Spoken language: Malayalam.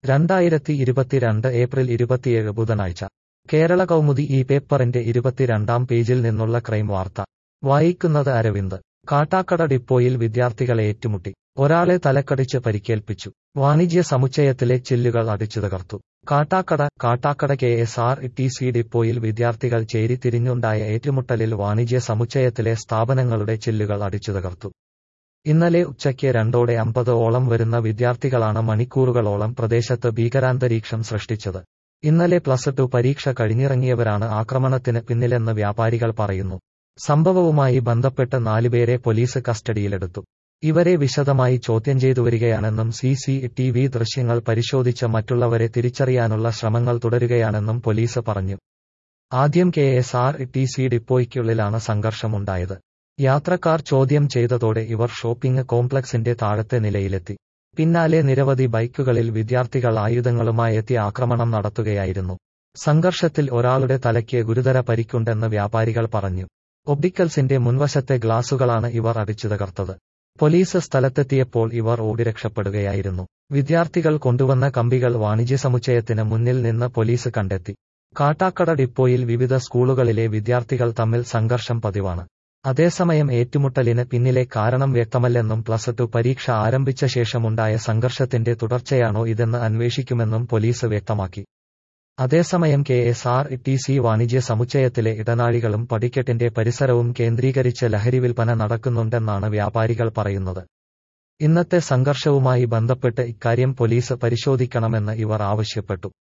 2022 ഏപ്രിൽ 27 ബുധനാഴ്ച കേരള കൗമുദി ഈ പേപ്പറിന്റെ 22-ാം പേജിൽ നിന്നുള്ള ക്രൈം വാർത്ത വായിക്കുന്നത് അരവിന്ദ്. കാട്ടാക്കട ഡിപ്പോയിൽ വിദ്യാർത്ഥികളെ ഏറ്റുമുട്ടി, ഒരാളെ തലക്കടിച്ച് പരിക്കേൽപ്പിച്ചു. വാണിജ്യ സമുച്ചയത്തിലെ ചില്ലുകൾ അടിച്ചു തകർത്തു. കാട്ടാക്കട KSRTC ഡിപ്പോയിൽ വിദ്യാർത്ഥികൾ ചേരിതിരിഞ്ഞുണ്ടായ ഏറ്റുമുട്ടലിൽ വാണിജ്യ സമുച്ചയത്തിലെ സ്ഥാപനങ്ങളുടെ ചില്ലുകൾ അടിച്ചു തകർത്തു. ഇന്നലെ ഉച്ചയ്ക്ക് 2:50 ഓളം വരുന്ന വിദ്യാർത്ഥികളാണ് മണിക്കൂറുകളോളം പ്രദേശത്ത് ഭീകരാന്തരീക്ഷം സൃഷ്ടിച്ചത്. ഇന്നലെ +2 പരീക്ഷ കഴിഞ്ഞിറങ്ങിയവരാണ് ആക്രമണത്തിന് പിന്നിലെന്ന് വ്യാപാരികൾ പറയുന്നു. സംഭവവുമായി ബന്ധപ്പെട്ട് 4 പേരെ പോലീസ് കസ്റ്റഡിയിലെടുത്തു. ഇവരെ വിശദമായി ചോദ്യം ചെയ്തുവരികയാണെന്നും CCTV ദൃശ്യങ്ങൾ പരിശോധിച്ച് മറ്റുള്ളവരെ തിരിച്ചറിയാനുള്ള ശ്രമങ്ങൾ തുടരുകയാണെന്നും പോലീസ് പറഞ്ഞു. ആദ്യം KSRTC ഡിപ്പോയ്ക്കുള്ളിലാണ് സംഘർഷമുണ്ടായത്. യാത്രക്കാർ ചോദ്യം ചെയ്തതോടെ ഇവർ ഷോപ്പിംഗ് കോംപ്ലക്സിന്റെ താഴത്തെ നിലയിലെത്തി. പിന്നാലെ നിരവധി ബൈക്കുകളിൽ വിദ്യാർത്ഥികൾ ആയുധങ്ങളുമായെത്തി ആക്രമണം നടത്തുകയായിരുന്നു. സംഘർഷത്തിൽ ഒരാളുടെ തലയ്ക്ക് ഗുരുതര പരിക്കുണ്ടെന്ന് വ്യാപാരികൾ പറഞ്ഞു. ഒപ്റ്റിക്കൽസിന്റെ മുൻവശത്തെ ഗ്ലാസുകളാണ് ഇവർ അടിച്ചു തകർത്തത്. പോലീസ് സ്ഥലത്തെത്തിയപ്പോൾ ഇവർ ഓടി രക്ഷപ്പെടുകയായിരുന്നു. വിദ്യാർത്ഥികൾ കൊണ്ടുവന്ന കമ്പികൾ വാണിജ്യസമുച്ചയത്തിന് മുന്നിൽ നിന്ന് പോലീസ് കണ്ടെത്തി. കാട്ടാക്കട ഡിപ്പോയിൽ വിവിധ സ്കൂളുകളിലെ വിദ്യാർത്ഥികൾ തമ്മിൽ സംഘർഷം പതിവാണ്. അതേസമയം ഏറ്റുമുട്ടലിന് പിന്നിലെ കാരണം വ്യക്തമല്ലെന്നും +2 പരീക്ഷ ആരംഭിച്ച ശേഷമുണ്ടായ സംഘർഷത്തിന്റെ തുടർച്ചയാണോ ഇതെന്ന് അന്വേഷിക്കുമെന്നും പോലീസ് വ്യക്തമാക്കി. അതേസമയം KSRTC വാണിജ്യ സമുച്ചയത്തിലെ ഇടനാഴികളും പടിക്കെട്ടിന്റെ പരിസരവും കേന്ദ്രീകരിച്ച് ലഹരിവിൽപ്പന നടക്കുന്നുണ്ടെന്നാണ് വ്യാപാരികൾ പറയുന്നത്. ഇന്നത്തെ സംഘർഷവുമായി ബന്ധപ്പെട്ട് ഇക്കാര്യം പോലീസ് പരിശോധിക്കണമെന്ന് ഇവർ ആവശ്യപ്പെട്ടു.